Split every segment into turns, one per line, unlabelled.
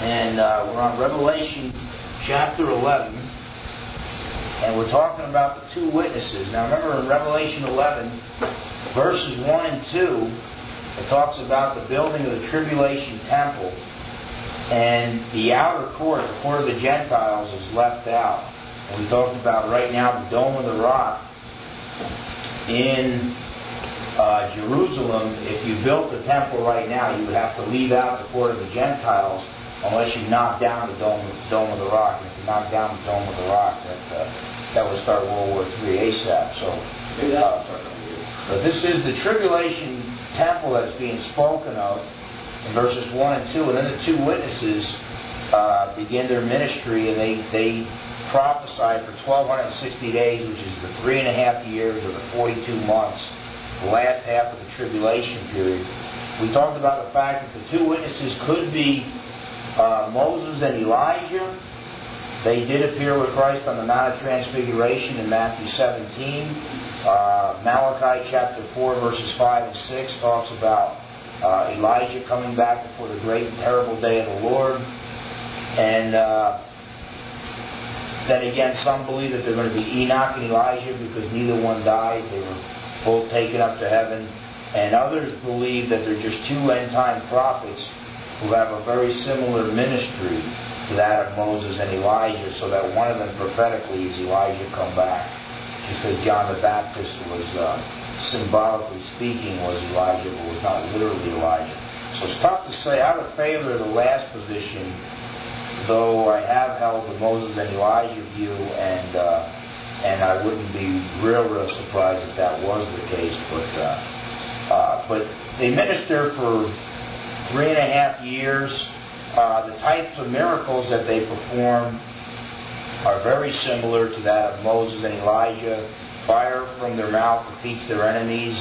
And we're on Revelation chapter 11. And we're talking about the two witnesses. Now remember in Revelation 11, verses 1 and 2, it talks about the building of the tribulation temple. And the outer court, the court of the Gentiles, is left out. And we talked about right now the Dome of the Rock in Jerusalem. If you built the temple right now, you would have to leave out the court of the Gentiles unless you knock down the Dome of the Rock. And if you knock down the Dome of the Rock, that would start World War III ASAP. But this is the tribulation temple that's being spoken of in verses 1 and 2. And then the two witnesses begin their ministry, and they prophesy for 1,260 days, which is the 3.5 years or the 42 months, the last half of the tribulation period. We talked about the fact that the two witnesses could be Moses and Elijah. They did appear with Christ on the Mount of Transfiguration in Matthew 17. Malachi chapter 4 verses 5 and 6 talks about Elijah coming back before the great and terrible day of the Lord. And then again, some believe that they're going to be Enoch and Elijah because neither one died. They were both taken up to heaven. And others believe that they're just two end-time prophets who have a very similar ministry to that of Moses and Elijah, so that one of them prophetically is Elijah come back. Just as John the Baptist was, symbolically speaking, was Elijah, but was not literally Elijah. So it's tough to say. I would favor the last position, though I have held the Moses and Elijah view, and I wouldn't be real surprised if that was the case. But they minister for 3.5 years. The types of miracles that they perform are very similar to that of Moses and Elijah. Fire from their mouth defeats their enemies.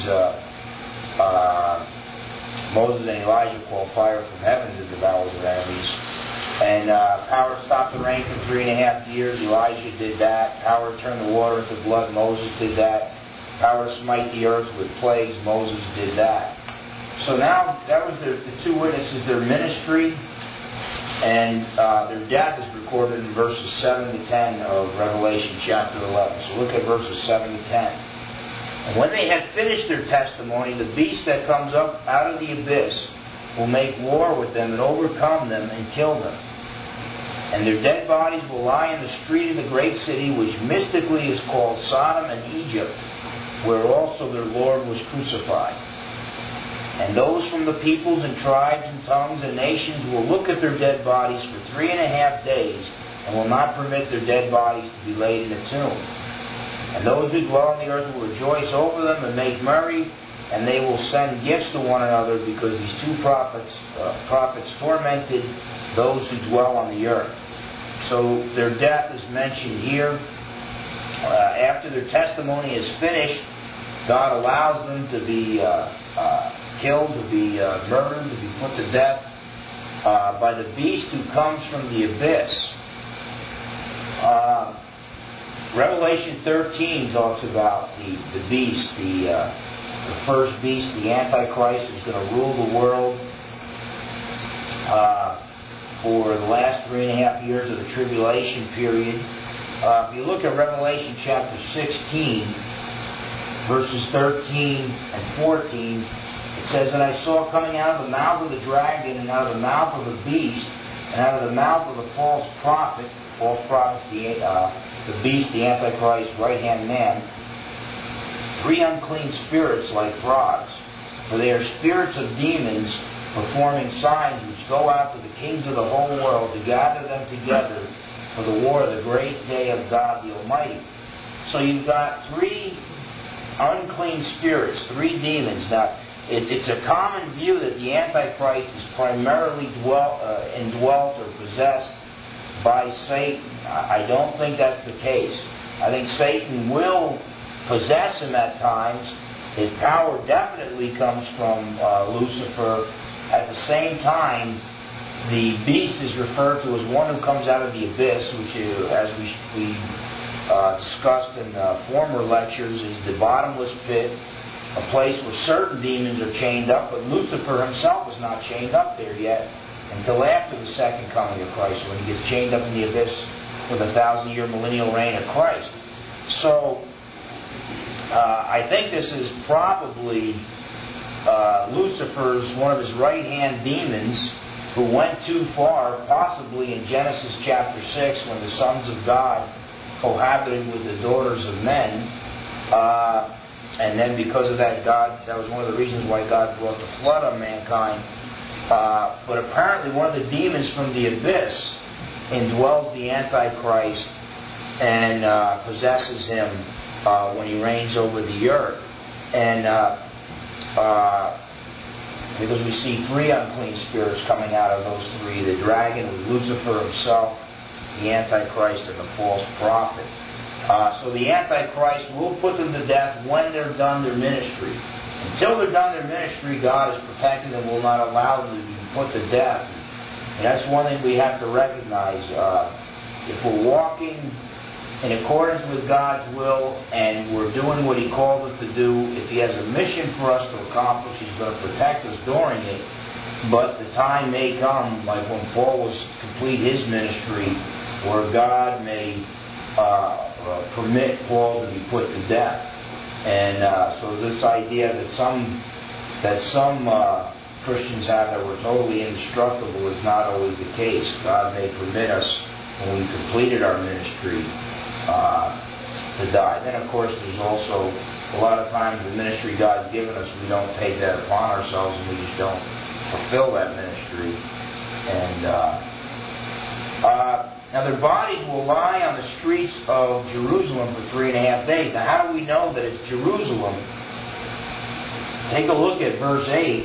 Moses and Elijah call fire from heaven to devour their enemies. And power to stop the rain for 3.5 years. Elijah did that. Power to turn the water into blood. Moses did that. Power to smite the earth with plagues. Moses did that. So now that was the two witnesses, their ministry. And their death is recorded in verses 7 to 10 of Revelation chapter 11. So look at verses 7 to 10. And when they had finished their testimony, the beast that comes up out of the abyss will make war with them and overcome them and kill them. And their dead bodies will lie in the street of the great city, which mystically is called Sodom and Egypt, where also their Lord was crucified. And those from the peoples and tribes and tongues and nations will look at their dead bodies for 3.5 days and will not permit their dead bodies to be laid in a tomb. And those who dwell on the earth will rejoice over them and make merry, and they will send gifts to one another, because these two prophets tormented those who dwell on the earth. So their death is mentioned here. After their testimony is finished, God allows them to be killed, to be murdered, to be put to death by the beast who comes from the abyss. Revelation 13 talks about the beast, the first beast, the Antichrist, is going to rule the world for the last 3.5 years of the tribulation period. If you look at Revelation chapter 16, verses 13 and 14, it says, "And I saw coming out of the mouth of the dragon, and out of the mouth of the beast, and out of the mouth of the false prophet," the beast, the Antichrist, right-hand man, "3 unclean spirits like frogs, for they are spirits of demons, performing signs which go out to the kings of the whole world to gather them together for the war of the great day of God the Almighty." So you've got 3 unclean spirits, 3 demons. Now, it's a common view that the Antichrist is primarily indwelt or possessed by Satan. I don't think that's the case. I think Satan will possess him at times. His power definitely comes from Lucifer. At the same time, the beast is referred to as one who comes out of the abyss, which is, as we discussed in former lectures, is the bottomless pit, a place where certain demons are chained up, but Lucifer himself is not chained up there yet. until after the second coming of Christ, when he gets chained up in the abyss for the 1,000-year millennial reign of Christ. So, I think this is probably Lucifer's, one of his right-hand demons, who went too far, possibly in Genesis chapter 6, when the sons of God cohabited with the daughters of men. And then because of that, that was one of the reasons why God brought the flood on mankind. But apparently one of the demons from the abyss indwells the Antichrist and possesses him when he reigns over the earth. And because we see 3 unclean spirits coming out of those 3, the dragon with Lucifer himself, the Antichrist, and the false prophet. So the Antichrist will put them to death when they're done their ministry. Until they're done their ministry, God is protecting them, will not allow them to be put to death. And that's one thing we have to recognize. If we're walking in accordance with God's will and we're doing what He called us to do, if He has a mission for us to accomplish, He's going to protect us during it. But the time may come, like when Paul was to complete his ministry, where God may permit Paul to be put to death. And so this idea that some Christians have that we're totally indestructible is not always the case. God may permit us, when we've completed our ministry, to die. Then, of course, there's also a lot of times the ministry God's given us, we don't take that upon ourselves, and we just don't fulfill that ministry. And now their bodies will lie on the streets of Jerusalem for 3.5 days. Now, how do we know that it's Jerusalem? Take a look at verse 8.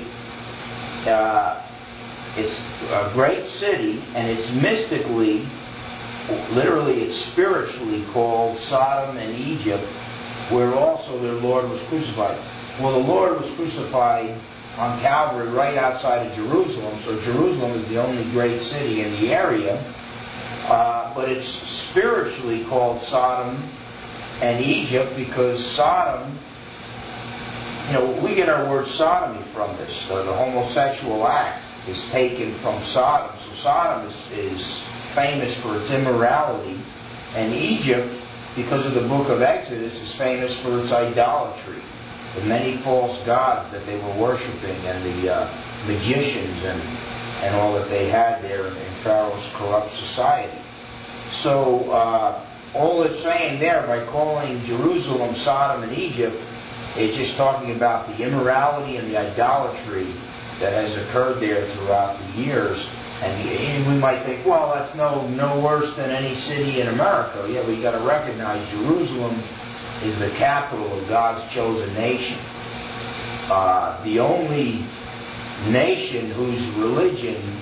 It's a great city, and it's mystically, literally it's spiritually called Sodom and Egypt, where also their Lord was crucified. Well, the Lord was crucified on Calvary right outside of Jerusalem, so Jerusalem is the only great city in the area. But it's spiritually called Sodom and Egypt because Sodom, we get our word sodomy from this. The homosexual act is taken from Sodom. So Sodom is famous for its immorality, and Egypt, because of the book of Exodus, is famous for its idolatry. The many false gods that they were worshiping, and the magicians and all that they had there in Pharaoh's corrupt society. So all it's saying there by calling Jerusalem Sodom and Egypt, it's just talking about the immorality and the idolatry that has occurred there throughout the years. And we might think, well, that's no worse than any city in America. Yeah, but you got to recognize Jerusalem is the capital of God's chosen nation. The only nation whose religion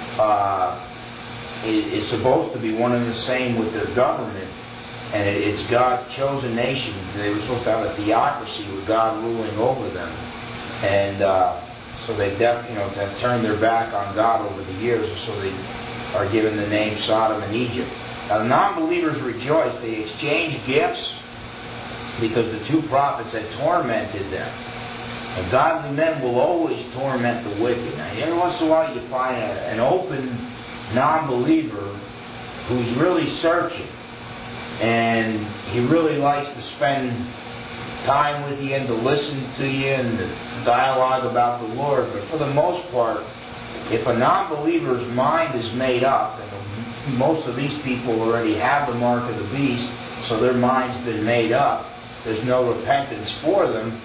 is supposed to be one and the same with their government, and it's God's chosen nation. They were supposed to have a theocracy with God ruling over them, and so they have turned their back on God over the years, and so they are given the name Sodom and Egypt. Now the non-believers rejoice. They exchanged gifts because the 2 prophets had tormented them. And godly men will always torment the wicked. Now, every once in a while you find an open non-believer who's really searching, and he really likes to spend time with you and to listen to you and to dialogue about the Lord. But for the most part, if a non-believer's mind is made up, and most of these people already have the mark of the beast, so their mind's been made up, there's no repentance for them,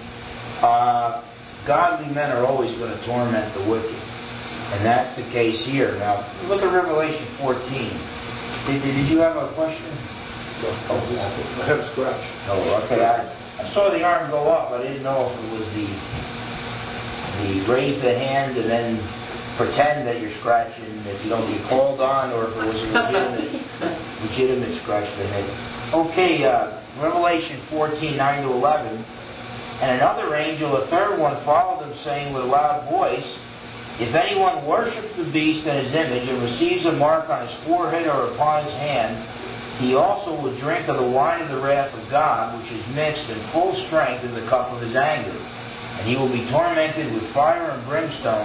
godly men are always going to torment the wicked. And that's the case here. Now, look at Revelation 14. Did you have a question?
Scratch.
Oh, okay. I saw the arm go up. I didn't know if it was the raise the hand and then pretend that you're scratching if you don't get called on, or if it was a legitimate scratch to the head. Okay, Revelation 14, 9 to 11. And another angel, a third one, followed them, saying with a loud voice, "If anyone worships the beast and his image, and receives a mark on his forehead or upon his hand, he also will drink of the wine of the wrath of God, which is mixed in full strength in the cup of his anger. And he will be tormented with fire and brimstone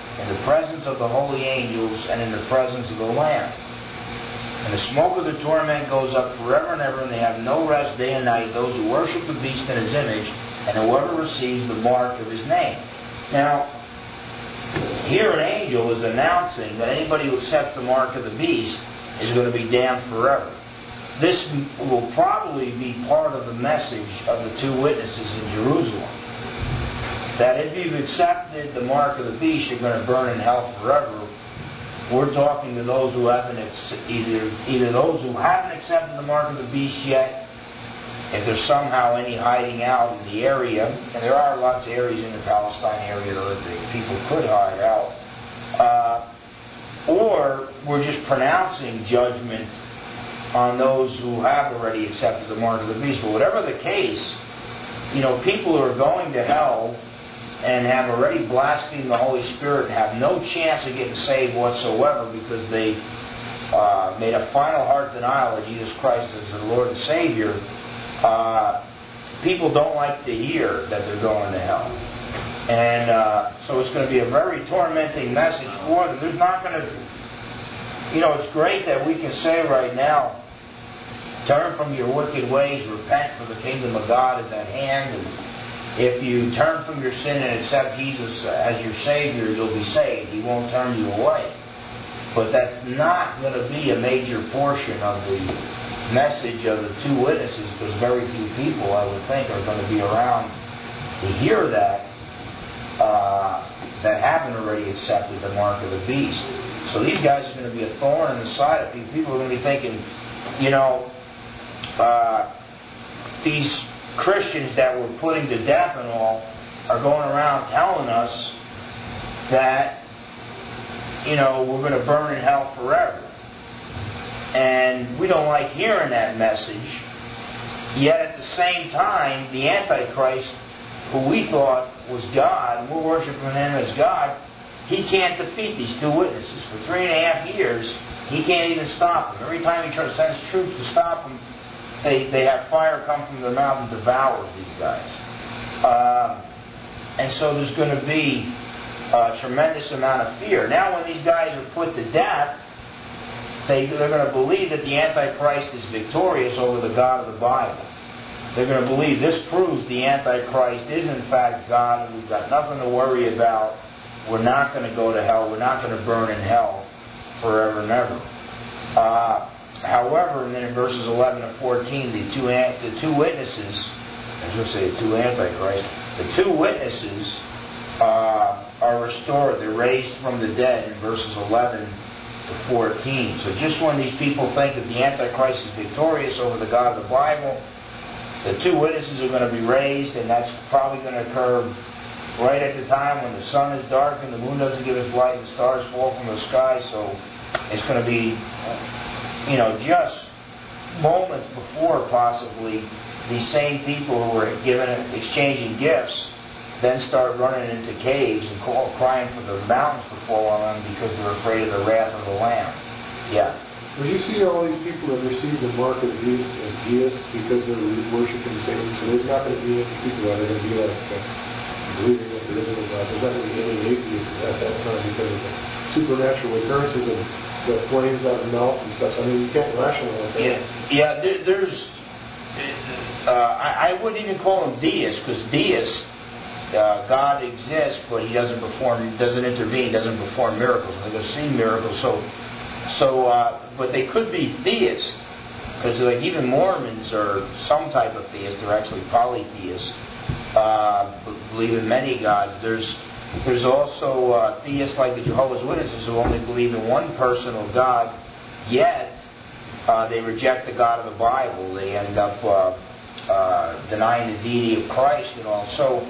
in the presence of the holy angels, and in the presence of the Lamb. And the smoke of the torment goes up forever and ever, and they have no rest day and night, those who worship the beast in his image, and whoever receives the mark of his name. Now, here an angel is announcing that anybody who accepts the mark of the beast is going to be damned forever. This will probably be part of the message of the two witnesses in Jerusalem. That if you've accepted the mark of the beast, you're going to burn in hell forever. We're talking to those who haven't, either those who haven't accepted the mark of the beast yet, if there's somehow any hiding out in the area, and there are lots of areas in the Palestine area that people could hide out, or we're just pronouncing judgment on those who have already accepted the mark of the beast. But whatever the case, people who are going to hell and have already blasphemed the Holy Spirit and have no chance of getting saved whatsoever because they made a final heart denial of Jesus Christ as their Lord and Savior, people don't like to hear that they're going to hell. And so it's going to be a very tormenting message for them. There's not going to... it's great that we can say right now, turn from your wicked ways, repent, for the kingdom of God is at hand. And if you turn from your sin and accept Jesus as your Savior, you'll be saved. He won't turn you away. But that's not going to be a major portion of the message of the two witnesses, because very few people, I would think, are going to be around to hear that haven't already accepted the mark of the beast. So these guys are going to be a thorn in the side of people. People are going to be thinking, these Christians that we're putting to death and all are going around telling us that, we're going to burn in hell forever. And we don't like hearing that message. Yet at the same time, the Antichrist, who we thought was God, and we're worshiping Him as God, he can't defeat these two witnesses. For 3.5 years, he can't even stop them. Every time he tries to send his troops to stop them, they have fire come from their mouth and devour these guys. And so there's going to be a tremendous amount of fear. Now when these guys are put to death, they're going to believe that the Antichrist is victorious over the God of the Bible. They're going to believe this proves the Antichrist is in fact God, and we've got nothing to worry about. We're not going to go to hell. We're not going to burn in hell forever and ever. However, and then in verses 11 and 14, the two witnesses, I was going to say the two Antichrists, the two witnesses are restored. They're raised from the dead in verses 11 to 14. So just when these people think that the Antichrist is victorious over the God of the Bible, the two witnesses are going to be raised, and that's probably going to occur right at the time when the sun is dark and the moon doesn't give its light and the stars fall from the sky. So it's going to be, just moments before possibly these same people who were exchanging gifts then start running into caves and crying for the mountains to fall on them because they're afraid of the wrath of the Lamb. Yeah.
When you see all these people that receive the mark of the beast as deists because they're worshiping Satan, so there's not going to be any people that are going to be like believing that there isn't a God. There's not going to be any atheists at that time because of the supernatural occurrences and the flames out of the mouth and stuff. I mean, you can't rationalize that.
Yeah. There's. I wouldn't even call them deists, because deists, God exists, but He doesn't intervene, doesn't perform miracles. They're going to see miracles, but they could be theists, because like even Mormons are some type of theists. They're actually polytheists, believe in many gods. There's also theists like the Jehovah's Witnesses who only believe in one personal God, yet they reject the God of the Bible. They end up denying the deity of Christ and all. So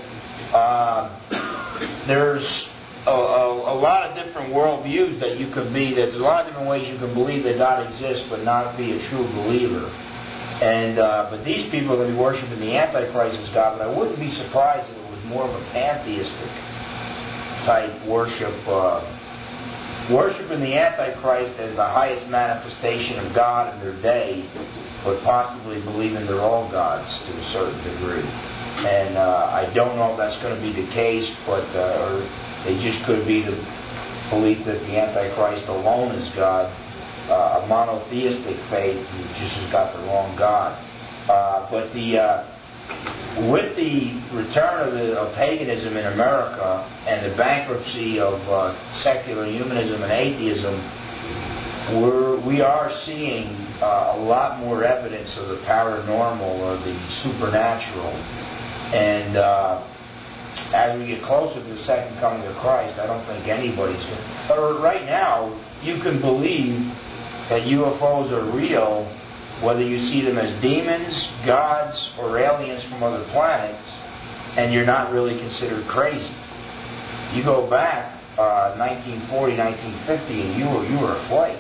there's a lot of different worldviews that you could be. There's a lot of different ways you can believe that God exists but not be a true believer. And but these people are going to be worshiping the Antichrist as God. But I wouldn't be surprised if it was more of a pantheistic type worship. Worshiping the Antichrist as the highest manifestation of God in their day, but possibly believing they're all gods to a certain degree. And I don't know if that's going to be the case, but or they just could be the belief that the Antichrist alone is God, a monotheistic faith, just has got the wrong God. But with the return of paganism in America and the bankruptcy of secular humanism and atheism, we are seeing a lot more evidence of the paranormal or the supernatural. And as we get closer to the second coming of Christ, I don't think anybody's going to. But right now, you can believe that UFOs are real, whether you see them as demons, gods, or aliens from other planets, and you're not really considered crazy. You go back 1940, 1950, and you were afraid.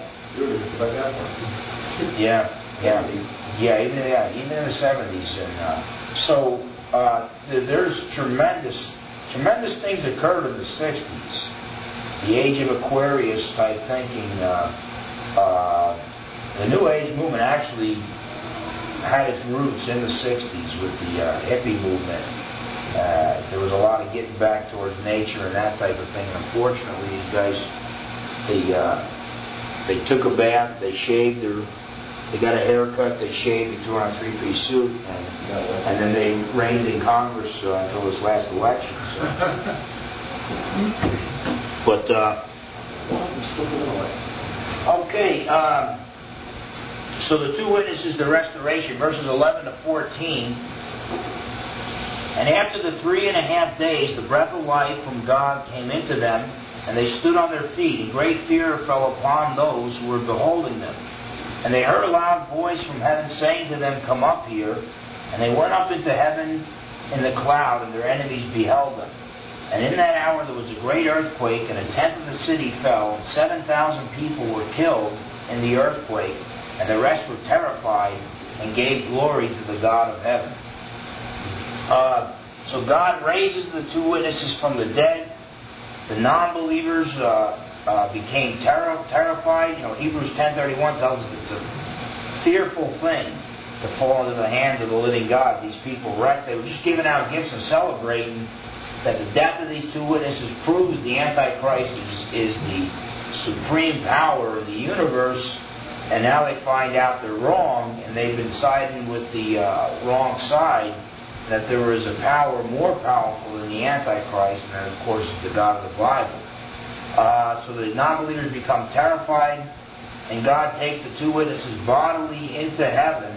Yeah, even in the 70s, and so there's tremendous things occurred in the 60s. The age of Aquarius type thinking. The New Age movement actually had its roots in the 60s with the hippie movement. There was a lot of getting back towards nature and that type of thing. Unfortunately, these guys, they took a bath, they shaved they got a haircut, they shaved, they threw on a three-piece suit, and then they reigned in Congress until this last election. So. But, okay, so the two witnesses, the restoration, verses 11 to 14. And after the 3.5 days, the breath of life from God came into them, and they stood on their feet, and great fear fell upon those who were beholding them. And they heard a loud voice from heaven saying to them, "Come up here." And they went up into heaven in the cloud, and their enemies beheld them. And in that hour there was a great earthquake, and 1/10 of the city fell, and 7,000 people were killed in the earthquake, and the rest were terrified and gave glory to the God of heaven. So God raises the two witnesses from the dead. The non-believers became terrified. Hebrews 10:31 tells us it's a fearful thing to fall into the hands of the living God. These people wrecked. They were just giving out gifts and celebrating that the death of these two witnesses proves the Antichrist is the supreme power of the universe, and now they find out they're wrong, and they've been siding with the wrong side, that there is a power more powerful than the Antichrist, and that, of course, is the God of the Bible. So the non-believers become terrified, and God takes the two witnesses bodily into heaven.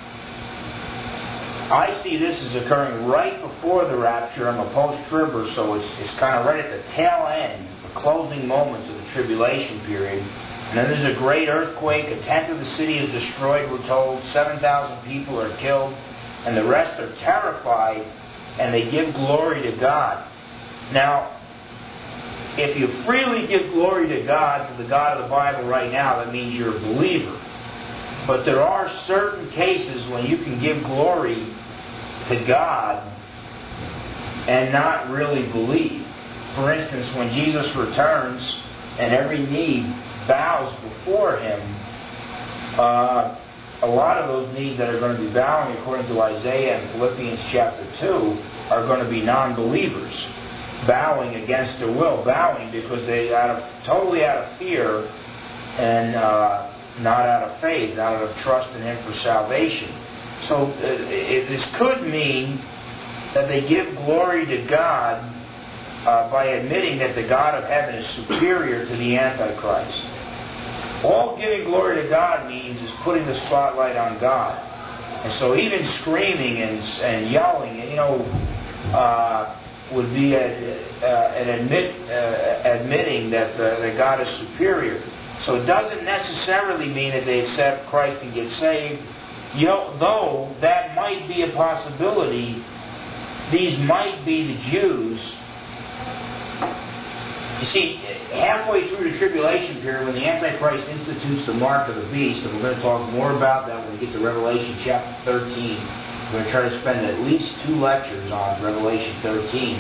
I see this as occurring right before the rapture. I'm a post-tribber, so it's kind of right at the tail end, the closing moments of the tribulation period. And then there's a great earthquake. 1/10 of the city is destroyed, we're told. 7,000 people are killed, and the rest are terrified, and they give glory to God. Now, if you freely give glory to God, to the God of the Bible right now, that means you're a believer. But there are certain cases when you can give glory to God and not really believe. For instance, when Jesus returns and every knee bows before Him, a lot of those knees that are going to be bowing, according to Isaiah and Philippians chapter 2, are going to be non-believers, bowing against their will, bowing because they totally out of fear and not out of faith, not out of trust in Him for salvation. So this could mean that they give glory to God by admitting that the God of heaven is superior to the Antichrist. All giving glory to God means is putting the spotlight on God. And so even screaming and yelling, would be admitting that God is superior. So it doesn't necessarily mean that they accept Christ and get saved. Though that might be a possibility, these might be the Jews. You see, halfway through the tribulation period, when the Antichrist institutes the mark of the beast, and we're going to talk more about that when we get to Revelation chapter 13. We're going to try to spend at least 2 lectures on Revelation 13.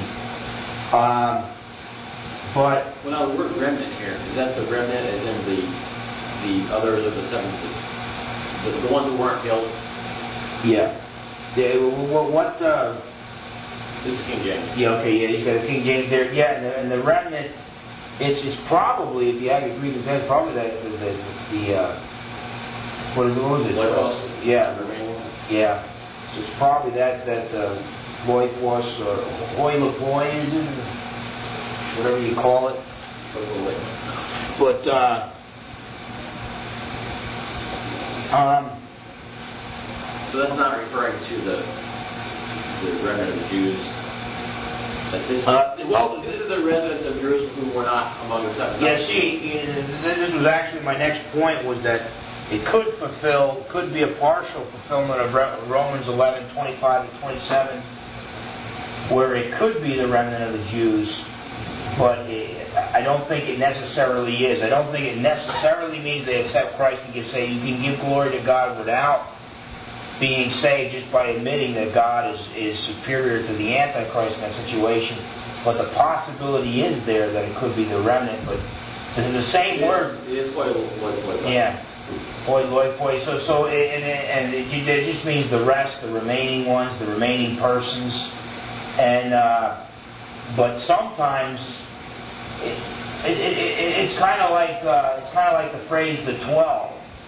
But
now the word remnant here, is that the remnant as in the others of the 70, the ones who weren't killed?
Yeah. What?
This is King James.
Yeah. Okay. Yeah. He's got a King James there. Yeah. And the remnant It's probably, if you have your Greek and text, probably what was it?
Loikos?
Yeah.
The remaining one?
Yeah. So it's probably that Loikos or Hoilepoi, is it? Whatever you call it. But,
so that's not referring to the remnant of the Jews. This is the residents of Jerusalem who were not among the 7,000.
yeah, see, this was actually my next point, was that it could be a partial fulfillment of Romans 11:25 and 27, where it could be the remnant of the Jews, but I don't think it necessarily is. I don't think it necessarily means they accept Christ and can say you can give glory to God without being saved just by admitting that God is superior to the Antichrist in that situation. But the possibility is there that it could be the remnant. But the same word.
It is what.
Yeah. Poi. So it just means the rest, the remaining ones, the remaining persons. And but sometimes it's kind of like the phrase the 12.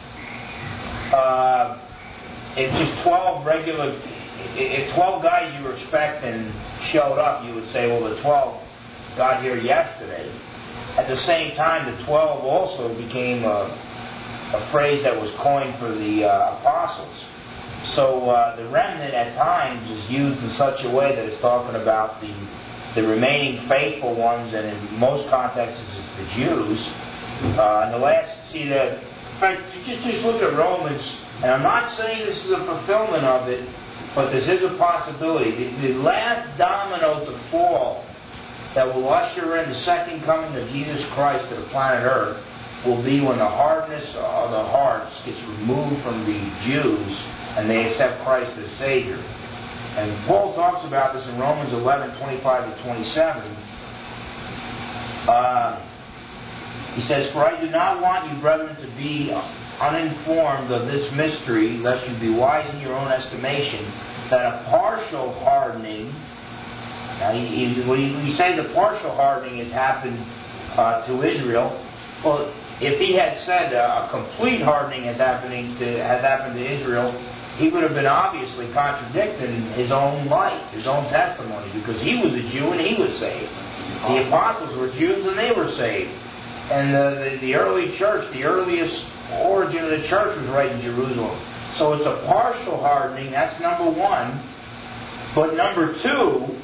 If just 12 regular, if 12 guys you were expecting showed up, you would say, well, the 12 got here yesterday. At the same time, the 12 also became a phrase that was coined for the apostles. So the remnant at times is used in such a way that it's talking about the remaining faithful ones, and in most contexts it's the Jews. And the last, just look at Romans. And I'm not saying this is a fulfillment of it, but this is a possibility. The last domino to fall that will usher in the second coming of Jesus Christ to the planet Earth will be when the hardness of the hearts gets removed from the Jews and they accept Christ as Savior. And Paul talks about this in Romans 11:25 to 27. He says, "For I do not want you, brethren, to be uninformed of this mystery, lest you be wise in your own estimation, that a partial hardening," now when you say the partial hardening has happened to Israel, well, if he had said a complete hardening has happened to Israel, he would have been obviously contradicting his own life, his own testimony, because he was a Jew and he was saved. The apostles were Jews and they were saved. And the early church, the earliest origin of the church was right in Jerusalem. So it's a partial hardening, that's number one. But number two,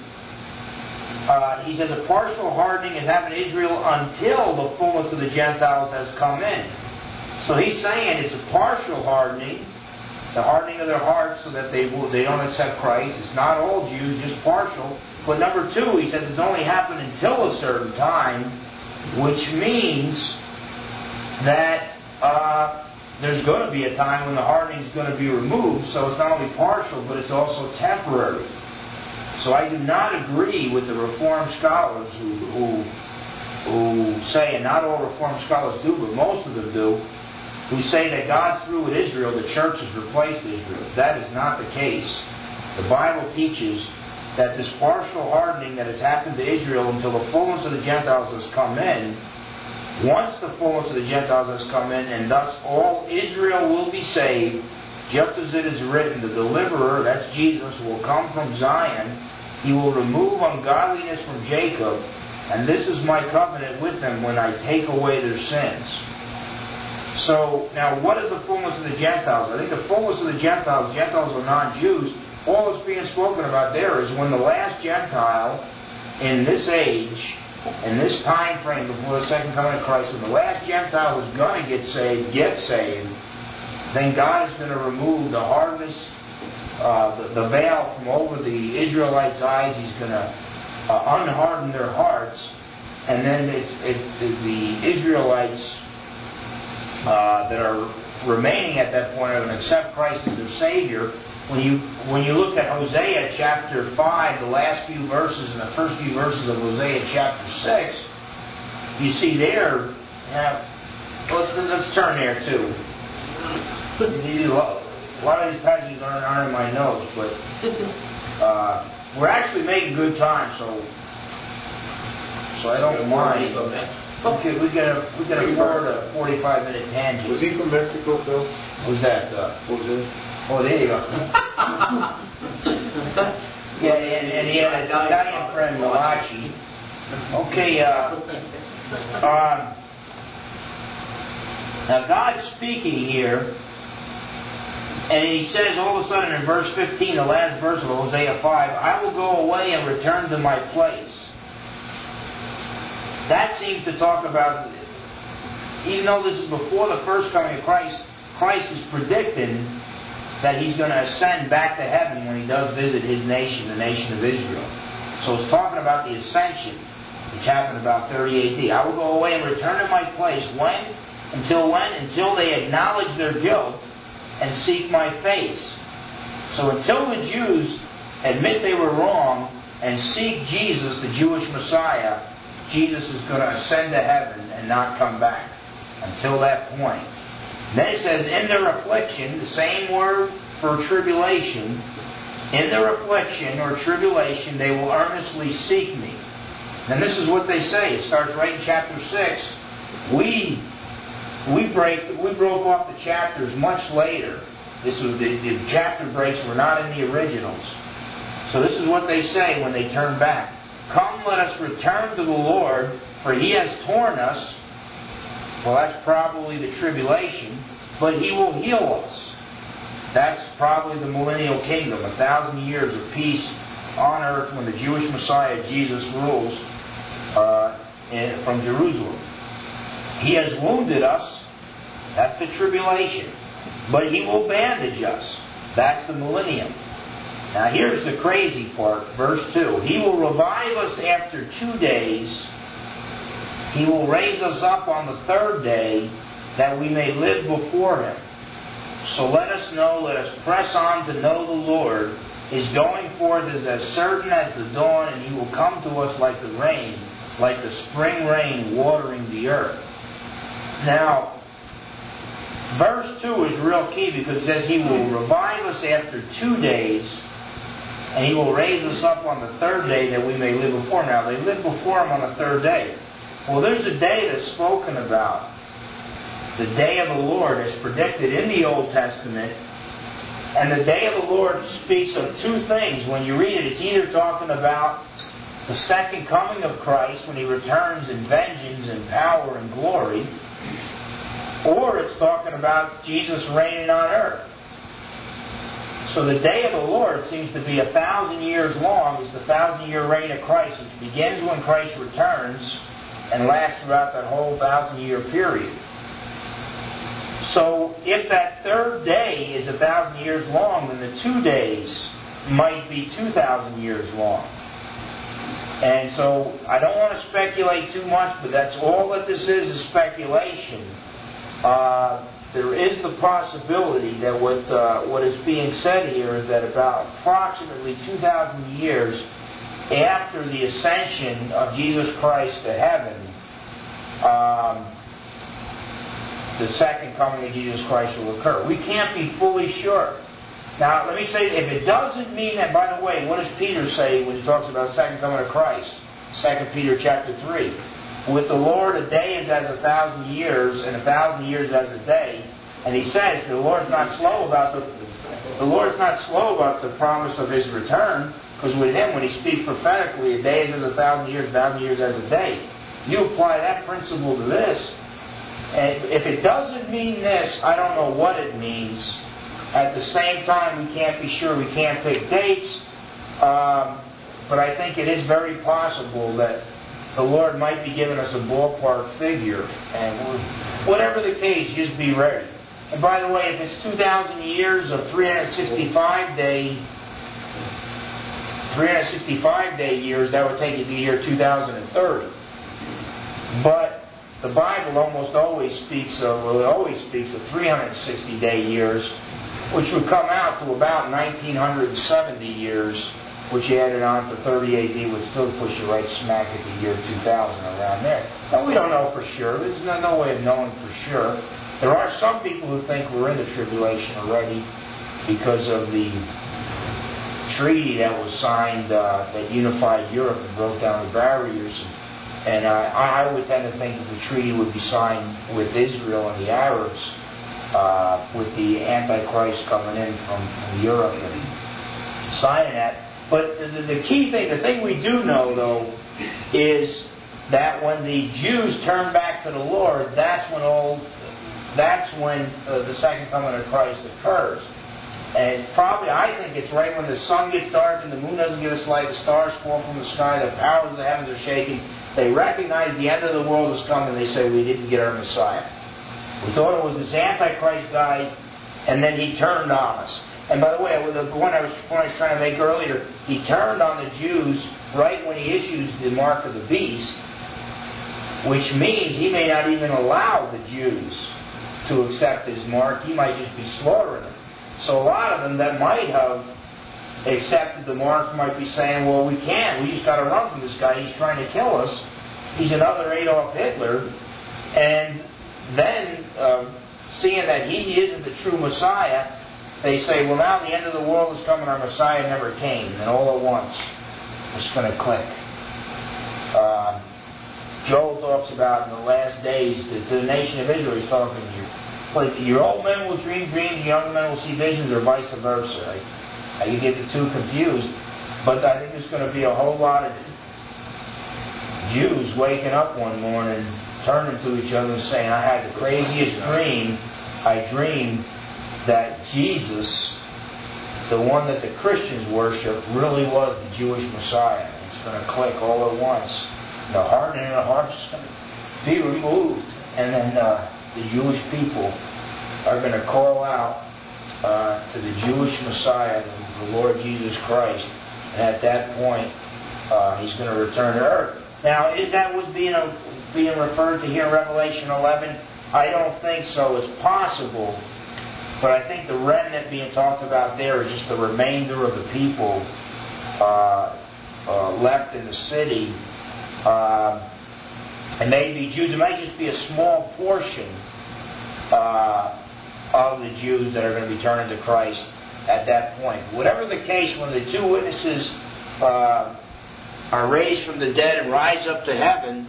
he says a partial hardening has happened to Israel until the fullness of the Gentiles has come in. So he's saying it's a partial hardening, the hardening of their hearts so that they don't accept Christ. It's not all Jews, just partial. But number two, he says it's only happened until a certain time, which means that there's going to be a time when the hardening is going to be removed. So it's not only partial, but it's also temporary. So I do not agree with the Reformed scholars who say, and not all Reformed scholars do, but most of them do, who say that God threw at Israel, the church has replaced Israel. That is not the case. The Bible teaches that this partial hardening that has happened to Israel until the fullness of the Gentiles has come in, once the fullness of the Gentiles has come in, and thus all Israel will be saved, just as it is written, the deliverer, that's Jesus, will come from Zion. He will remove ungodliness from Jacob, and this is my covenant with them when I take away their sins. So, now what is the fullness of the Gentiles? I think the fullness of the Gentiles are non-Jews. All that's being spoken about there is when the last Gentile in this age, in this time frame before the second coming of Christ, when the last Gentile is going to get saved, then God is going to remove the hardness, the veil from over the Israelites' eyes. He's going to unharden their hearts, and then the Israelites that are remaining at that point are going to accept Christ as their Savior. When you look at Hosea chapter 5, the last few verses and the first few verses of Hosea chapter 6, you see there, let's turn there too. A lot of these passages aren't in my notes, but we're actually making good time, so I don't mind. Okay, we got a 45-minute tangent.
Was he from Mexico, Phil?
Who's that?
Jose?
Oh, there you go. Yeah, and he had an Italian friend, Malachi. Okay, now God's speaking here, and he says all of a sudden in verse 15, the last verse of Hosea 5, I will go away and return to my place. That seems to talk about, even though this is before the first coming of Christ, Christ is predicting that He's going to ascend back to heaven when He does visit His nation, the nation of Israel. So it's talking about the ascension, which happened about 30 AD. I will go away and return to my place. When? Until when? Until they acknowledge their guilt and seek my face. So until the Jews admit they were wrong and seek Jesus, the Jewish Messiah, Jesus is going to ascend to heaven and not come back. Until that point. Then it says, in their affliction, the same word for tribulation, in their affliction or tribulation, they will earnestly seek me. And this is what they say. It starts right in chapter 6. We broke off the chapters much later. This was the chapter breaks were not in the originals. So this is what they say when they turn back. Come, let us return to the Lord, for He has torn us. Well, that's probably the tribulation, but He will heal us. That's probably the millennial kingdom, 1,000 years of peace on earth when the Jewish Messiah, Jesus, rules from Jerusalem. He has wounded us. That's the tribulation. But He will bandage us. That's the millennium. Now here's the crazy part, verse 2. He will revive us after 2 days. He will raise us up on the third day, that we may live before Him. So let us press on to know the Lord. His going forth is as certain as the dawn, and He will come to us like the rain, like the spring rain watering the earth. Now, verse 2 is real key, because it says He will revive us after 2 days, and He will raise us up on the third day that we may live before Him. Now, they live before Him on the third day. Well, there's a day that's spoken about. The day of the Lord is predicted in the Old Testament. And the day of the Lord speaks of two things. When you read it, it's either talking about the second coming of Christ when He returns in vengeance and power and glory, or it's talking about Jesus reigning on earth. So the day of the Lord seems to be 1,000 years long. It's the 1,000-year reign of Christ, which begins when Christ returns and lasts throughout that whole 1,000-year period. So if that third day is 1,000 years long, then the 2 days might be 2,000 years long. And so I don't want to speculate too much, but that's all that this is speculation. There is the possibility that what is being said here is that about approximately 2,000 years after the ascension of Jesus Christ to heaven, the second coming of Jesus Christ will occur. We can't be fully sure. Now, let me say, if it doesn't mean that, by the way, what does Peter say when he talks about the second coming of Christ? 2 Peter chapter 3. With the Lord, a day is as 1,000 years, and 1,000 years as a day. And he says the Lord's not slow about the promise of His return, because with Him, when He speaks prophetically, a day is as 1,000 years, 1,000 years as a day. You apply that principle to this, and if it doesn't mean this, I don't know what it means. At the same time, we can't be sure. We can't pick dates. But I think it is very possible that the Lord might be giving us a ballpark figure. And whatever the case, just be ready. And by the way, if it's 2,000 years of 365-day years, that would take you to the year 2030. But the Bible almost always speaks of 360-day years, which would come out to about 1,970 years, which you added on to 30 AD would still push you right smack at the year 2000, around there. But we don't know for sure. There's no way of knowing for sure. There are some people who think we're in the tribulation already because of the treaty that was signed that unified Europe and broke down the barriers. And I would tend to think that the treaty would be signed with Israel and the Arabs, with the Antichrist coming in from Europe and signing that. But the key thing, the thing we do know, though, is that when the Jews turn back to the Lord, that's when the second coming of Christ occurs. And it's probably, I think it's right when the sun gets dark and the moon doesn't give us light, the stars fall from the sky, the powers of the heavens are shaking. They recognize the end of the world has come, and they say, we didn't get our Messiah. We thought it was this Antichrist guy, and then he turned on us. And by the way, the point I was trying to make earlier, he turned on the Jews right when he issues the mark of the beast, which means he may not even allow the Jews to accept his mark. He might just be slaughtering them. So a lot of them that might have accepted the mark might be saying, well, we can't. We just got to run from this guy. He's trying to kill us. He's another Adolf Hitler. And then, seeing that he isn't the true Messiah, they say, well, now the end of the world is coming. Our Messiah never came. And all at once, it's going to click. Joel talks about in the last days to the nation of Israel, he's talking to you. But your old men will dream dreams, young men will see visions, or vice versa. You get the two confused. But I think there's going to be a whole lot of Jews waking up one morning, turning to each other and saying, I had the craziest dream. I dreamed that Jesus, the one that the Christians worship, really was the Jewish Messiah. It's going to click all at once. The hardening of the heart is going to be removed. And then the Jewish people are going to call out to the Jewish Messiah, the Lord Jesus Christ. And at that point, He's going to return to earth. Now, is that what's being referred to here in Revelation 11? I don't think so. It's possible. But I think the remnant being talked about there is just the remainder of the people left in the city. And maybe Jews. It might just be a small portion of the Jews that are going to be turning to Christ at that point. Whatever the case, when the two witnesses are raised from the dead and rise up to heaven,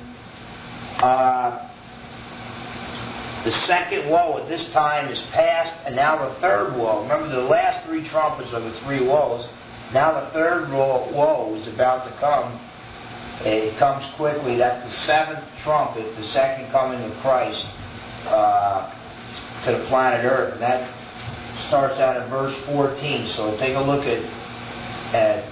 the second woe at this time is past, and now the third woe. Remember, the last three trumpets are the three woes. Now the third woe is about to come. It comes quickly. That's the seventh trumpet, the second coming of Christ to the planet Earth. And that starts out at verse 14. So take a look at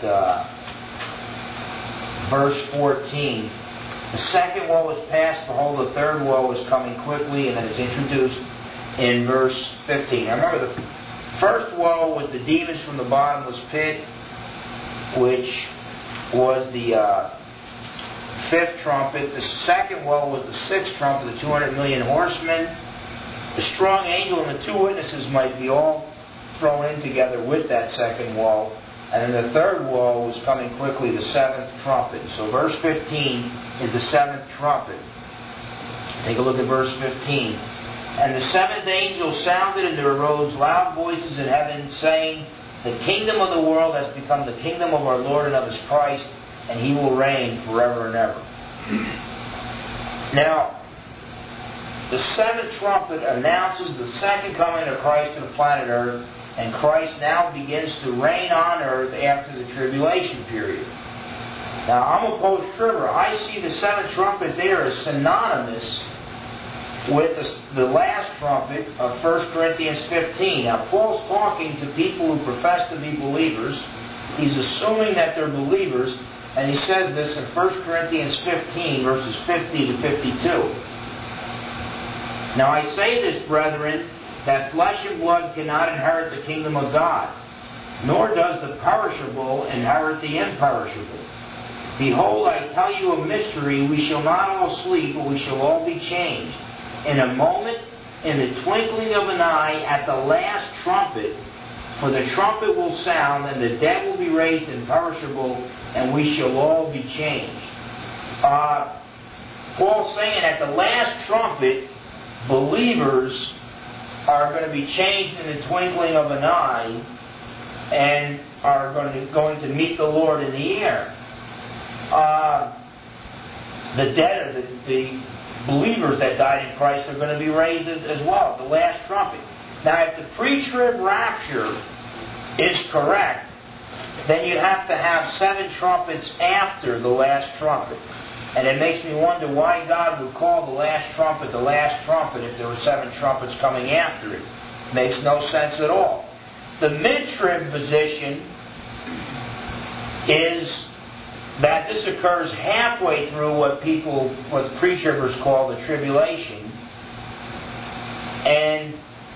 verse 14. The second woe is past. Behold, the third woe is coming quickly. And then it's introduced in verse 15. Now remember, the first woe was the demons from the bottomless pit, which was the fifth trumpet. The second woe was the sixth trumpet, the 200 million horsemen. The strong angel and the two witnesses might be all thrown in together with that second woe. And then the third woe was coming quickly, the seventh trumpet. So verse 15 is the seventh trumpet. Take a look at verse 15. And the seventh angel sounded, and there arose loud voices in heaven, saying, the kingdom of the world has become the kingdom of our Lord and of His Christ, and He will reign forever and ever. Now, the seventh trumpet announces the second coming of Christ to the planet Earth, and Christ now begins to reign on earth after the tribulation period. Now, I'm a post-tribber. I see the seventh trumpet there as synonymous with the last trumpet of 1 Corinthians 15. Now, Paul's talking to people who profess to be believers. He's assuming that they're believers, and he says this in 1 Corinthians 15, verses 50 to 52. Now, I say this, brethren, that flesh and blood cannot inherit the kingdom of God, nor does the perishable inherit the imperishable. Behold, I tell you a mystery. We shall not all sleep, but we shall all be changed. In a moment, in the twinkling of an eye, at the last trumpet, for the trumpet will sound, and the dead will be raised imperishable, and we shall all be changed. Paul's saying at the last trumpet, believers are going to be changed in the twinkling of an eye and are going to meet the Lord in the air. the dead, or the believers that died in Christ, are going to be raised as well, the last trumpet. Now, if the pre-trib rapture is correct, then you have to have 7 trumpets after the last trumpet. And it makes me wonder why God would call the last trumpet if there were 7 trumpets coming after it. Makes no sense at all. The mid-trib position is that this occurs halfway through what pre-tribbers call the tribulation. And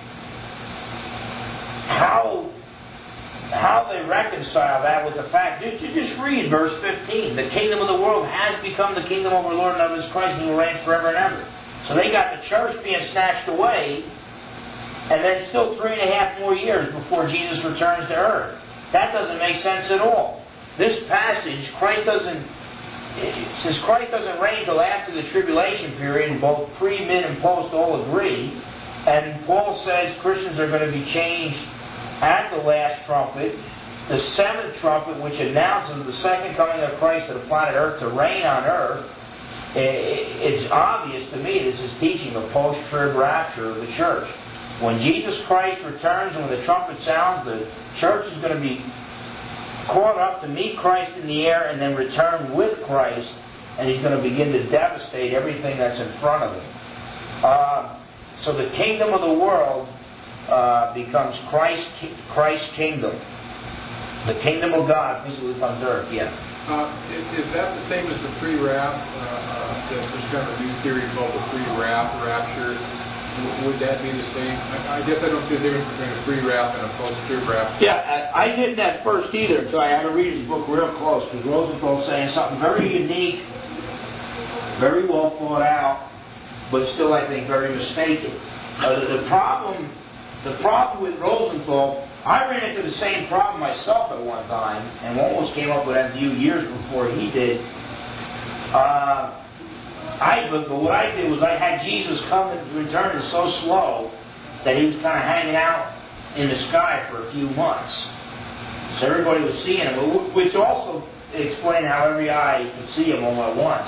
how they reconcile that with the fact, just read verse 15. The kingdom of the world has become the kingdom of our Lord and of His Christ, and He will reign forever and ever. So they got the church being snatched away, and then still 3.5 more years before Jesus returns to earth. That doesn't make sense at all. This passage, since Christ doesn't reign till after the tribulation period, and both pre, mid, and post all agree, and Paul says Christians are going to be changed at the last trumpet, the 7th trumpet, which announces the second coming of Christ to the planet Earth to reign on Earth, it's obvious to me this is teaching a post-trib rapture of the church. When Jesus Christ returns and when the trumpet sounds, the church is going to be caught up to meet Christ in the air and then return with Christ, and He's going to begin to devastate everything that's in front of Him. So the kingdom of the world becomes Christ's kingdom. The kingdom of God physically becomes earth, yes.
Is that the same as the pre-rap? There's kind of a new theory called the pre-rap rapture. Would that be the same? I guess I don't see the difference between a pre-rap and a post-trib rap.
Yeah, I didn't at first either until I had to read his book real close, because Rosenthal's saying something very unique, very well thought out, but still I think very mistaken. The problem with Rosenthal, I ran into the same problem myself at one time, and almost came up with that view years before he did. But what I did was I had Jesus come and return so slow that He was kind of hanging out in the sky for a few months. So everybody was seeing Him, which also explained how every eye could see Him all at once.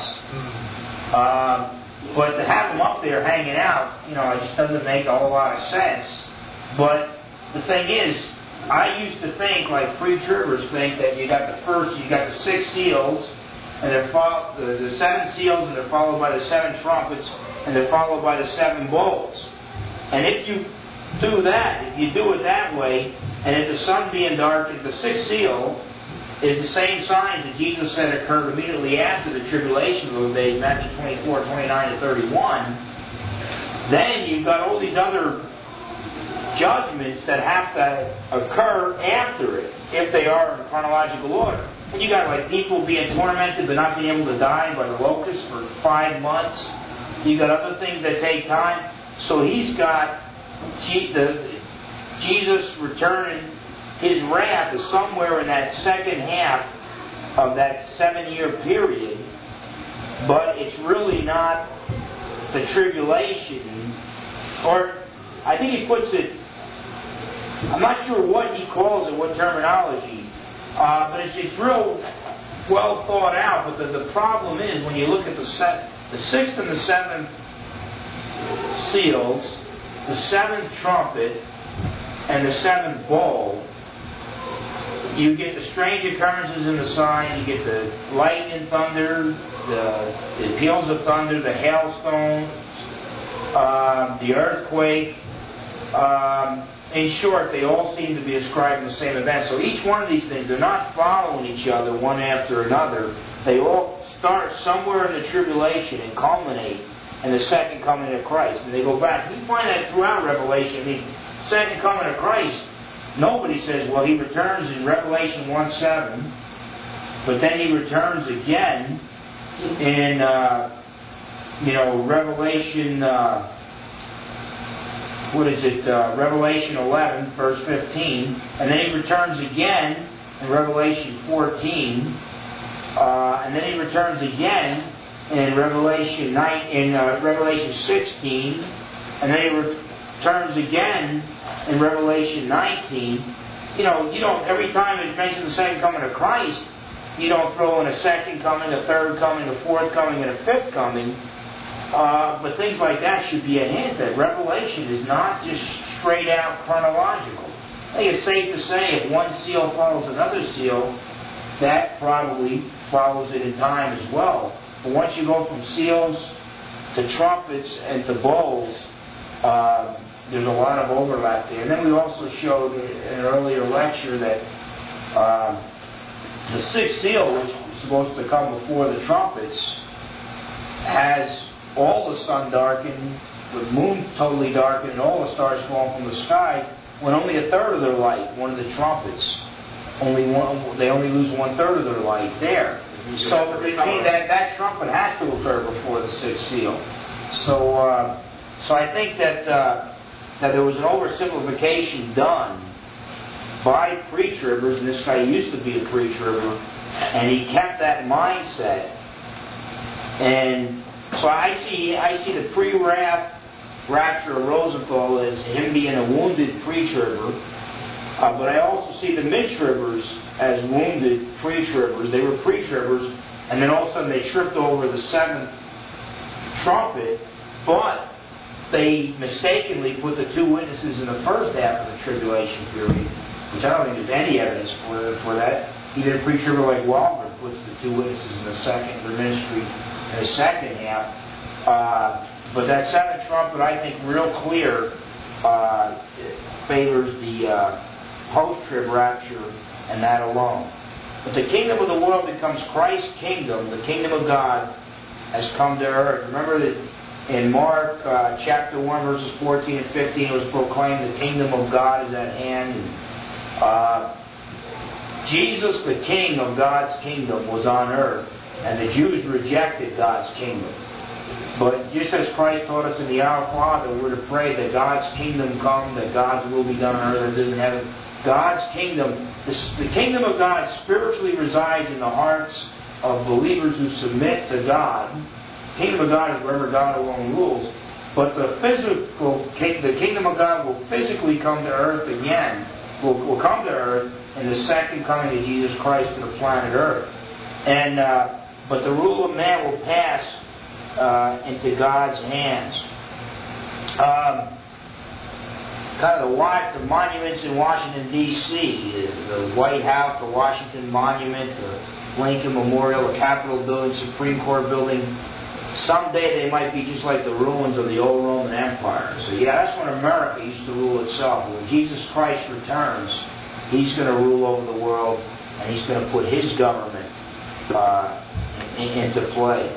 But to have Him up there hanging out, it just doesn't make a whole lot of sense. But the thing is, I used to think, like pre-tribbers think, that you got the 6 seals, and they're the 7 seals, and they're followed by the 7 trumpets, and they're followed by the 7 bowls. And if you do it that way, and if the sun being dark, if the 6th seal is the same signs that Jesus said occurred immediately after the tribulation of those days, Matthew 24, 29 to 31, then you've got all these other judgments that have to occur after it, if they are in chronological order. And you got like people being tormented but not being able to die by the locusts for 5 months. You got other things that take time. So He's got Jesus returning. His wrath is somewhere in that second half of that 7-year period, but it's really not the tribulation. Or I think he puts it, I'm not sure what he calls it, what terminology, but it's real well thought out. But the problem is, when you look at the 6th and the 7th seals, the 7th trumpet, and the 7th bowl, you get the strange occurrences in the sign, you get the lightning, thunder, the peals of thunder, the hailstones, the earthquake. In short, they all seem to be ascribing the same event. So each one of these things, they're not following each other one after another. They all start somewhere in the tribulation and culminate in the second coming of Christ. And they go back. We find that throughout Revelation. I mean, second coming of Christ, nobody says, well, He returns in Revelation 1:7, but then He returns again in, Revelation... Revelation 11, verse 15, and then He returns again in Revelation 14, and then He returns again in Revelation 16, and then He returns again in Revelation 19. Every time it mentions the second coming of Christ, you don't throw in a second coming, a third coming, a fourth coming, and a fifth coming. But things like that should be a hint that Revelation is not just straight out chronological. I think it's safe to say if one seal follows another seal, that probably follows it in time as well. But once you go from seals to trumpets and to bowls, there's a lot of overlap there. And then we also showed in an earlier lecture that the sixth seal, which was supposed to come before the trumpets, has all the sun darkened, the moon totally darkened, and all the stars falling from the sky, when only a third of their light, one of the trumpets, they only lose 1/3 of their light there. So that trumpet has to occur before the sixth seal. So I think that there was an oversimplification done by pre-tribbers, and this guy used to be a pre-tribber, and he kept that mindset. And so I see the pre-wrath rapture of Rosenthal as him being a wounded pre-tribber, but I also see the mid-tribbers as wounded pre-tribbers. They were pre-tribbers, and then all of a sudden they tripped over the seventh trumpet, but they mistakenly put the two witnesses in the first half of the tribulation period, which I don't think there's any evidence for that. Even a pre-tribber like Walmer puts the two witnesses in the second, their ministry in the second half. But that seventh trumpet, I think, real clear, favors the post-trib rapture, and that alone. But the kingdom of the world becomes Christ's kingdom. The kingdom of God has come to earth. Remember that in Mark chapter 1, verses 14 and 15, it was proclaimed the kingdom of God is at hand. And, Jesus, the king of God's kingdom, was on earth, and the Jews rejected God's kingdom. But just as Christ taught us in the Our Father, we're to pray that God's kingdom come, that God's will be done on earth as it is in heaven. God's kingdom, the kingdom of God spiritually resides in the hearts of believers who submit to God. The kingdom of God is wherever God alone rules. But the kingdom of God will physically come to earth again, will come to earth in the second coming of Jesus Christ to the planet Earth. And but the rule of man will pass into God's hands. Kind of the monuments in Washington, D.C., the White House, the Washington Monument, the Lincoln Memorial, the Capitol Building, Supreme Court Building. Someday they might be just like the ruins of the old Roman Empire. So yeah, that's when America used to rule itself. When Jesus Christ returns, He's going to rule over the world, and He's going to put His government into play.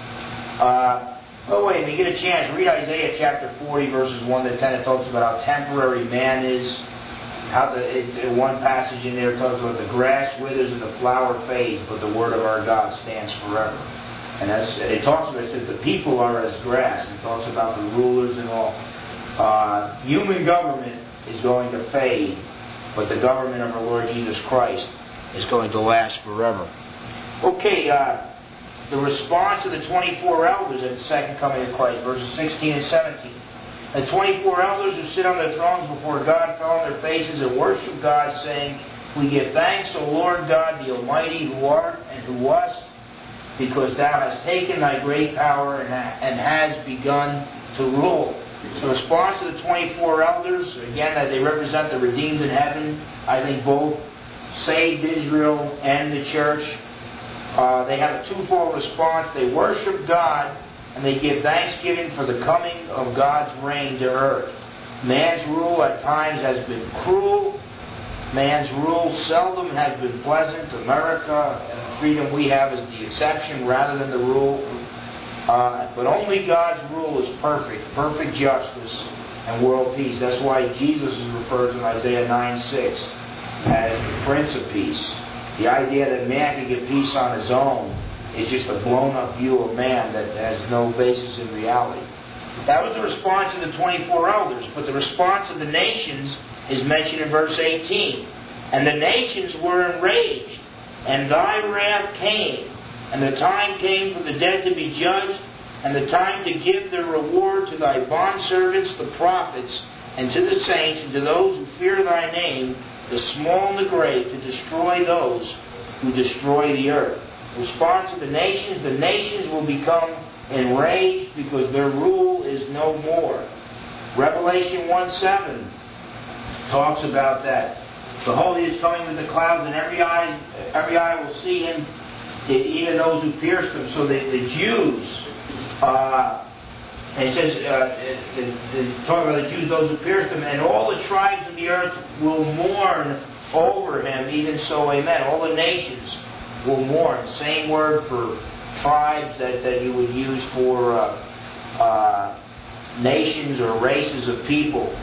Oh wait, when you get a chance, read Isaiah chapter 40, verses 1 to 10. It talks about how temporary man is. One passage in there talks about the grass withers and the flower fades, but the word of our God stands forever. And it talks about, it says the people are as grass. It talks about the rulers and all. Human government is going to fade, but the government of our Lord Jesus Christ is going to last forever. Okay, the response of the 24 elders at the second coming of Christ, verses 16 and 17. The 24 elders who sit on their thrones before God fell on their faces and worship God, saying, We give thanks, O Lord God, the Almighty, who art and who wast, because Thou hast taken Thy great power and has begun to rule. The response of the 24 elders, again, as they represent the redeemed in heaven, I think both saved Israel and the church, they have a twofold response. They worship God, and they give thanksgiving for the coming of God's reign to earth. Man's rule at times has been cruel. Man's rule seldom has been pleasant. America and the freedom we have is the exception rather than the rule. But only God's rule is perfect. Perfect justice and world peace. That's why Jesus is referred to in Isaiah 9:6 as the Prince of Peace. The idea that man can get peace on his own is just a blown-up view of man that has no basis in reality. That was the response of the 24 elders, but the response of the nations is mentioned in verse 18. And the nations were enraged, and Thy wrath came, and the time came for the dead to be judged, and the time to give their reward to Thy bondservants, the prophets, and to the saints, and to those who fear Thy name, the small and the great, to destroy those who destroy the earth. Response of the nations will become enraged because their rule is no more. Revelation 1:7 talks about that. Behold, he is coming with the clouds, and every eye will see him, even those who pierced him. So the Jews, and it says, talking about the Jews, those who pierced him, and all the tribes of the earth will mourn over him, even so, amen. All the nations will mourn. Same word for tribes that you would use for nations or races of people.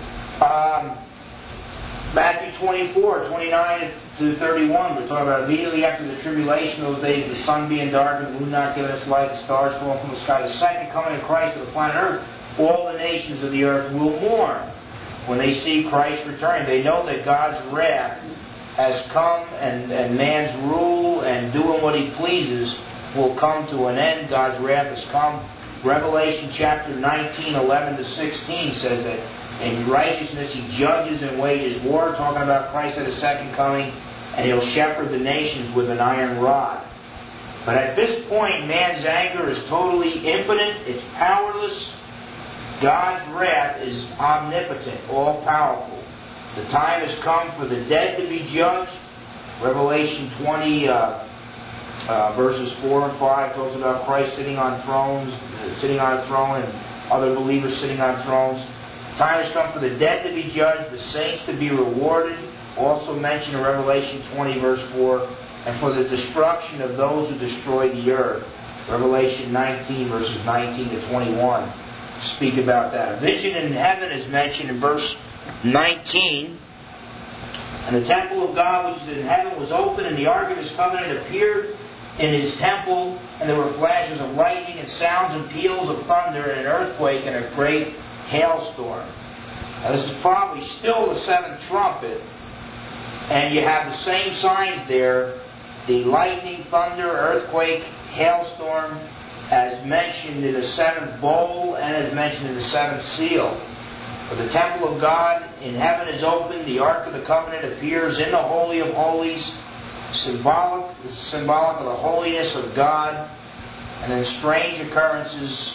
Matthew 24, 29 to 31, we're talking about immediately after the tribulation, those days, the sun being darkened, the moon not giving us light, the stars falling from the sky, the second coming of Christ to the planet Earth, all the nations of the earth will mourn when they see Christ returning. They know that God's wrath has come, and man's rule and doing what he pleases will come to an end. God's wrath has come. Revelation chapter 19, 11 to 16 says that in righteousness he judges and wages war, talking about Christ at his second coming, and he'll shepherd the nations with an iron rod. But at this point, man's anger is totally impotent, it's powerless. God's wrath is omnipotent, all-powerful. The time has come for the dead to be judged. Revelation 20, verses 4 and 5 talks about Christ sitting on a throne, and other believers sitting on thrones. The time has come for the dead to be judged, the saints to be rewarded, also mentioned in Revelation 20, verse 4, and for the destruction of those who destroy the earth. Revelation 19, verses 19 to 21 speak about that. A vision in heaven is mentioned in verse 19. And the temple of God which is in heaven was open, and the ark of his covenant appeared in his temple, and there were flashes of lightning and sounds and peals of thunder and an earthquake and a great hailstorm. Now this is probably still the seventh trumpet, and you have the same signs there, the lightning, thunder, earthquake, hailstorm, as mentioned in the seventh bowl and as mentioned in the seventh seal. But the temple of God in heaven is open, the Ark of the Covenant appears in the Holy of Holies, symbolic of the holiness of God, and then strange occurrences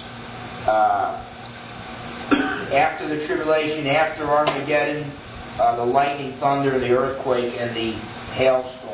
after the tribulation, after Armageddon, the lightning, thunder, the earthquake, and the hailstorm.